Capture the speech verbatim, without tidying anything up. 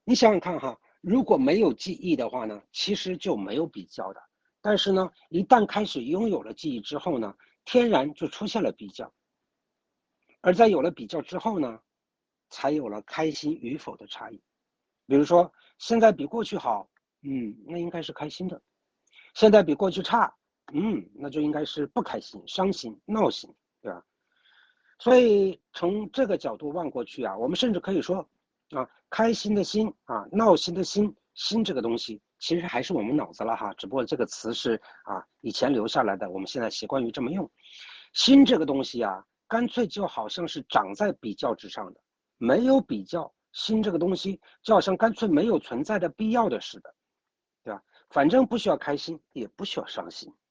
你想想看哈，如果没有记忆的话呢，其实就没有比较的。但是呢，一旦开始拥有了记忆之后呢，天然就出现了比较。而在有了比较之后呢，才有了开心与否的差异。比如说，现在比过去好，嗯，那应该是开心的；现在比过去差，嗯，那就应该是不开心、伤心、闹心，对吧？所以从这个角度望过去啊，我们甚至可以说，啊，开心的心啊，闹心的心，心这个东西其实还是我们脑子了哈，只不过这个词是啊以前留下来的，我们现在习惯于这么用。心这个东西啊，干脆就好像是长在比较之上的，没有比较，心这个东西就好像干脆没有存在的必要的似的，对吧？反正不需要开心，也不需要伤心。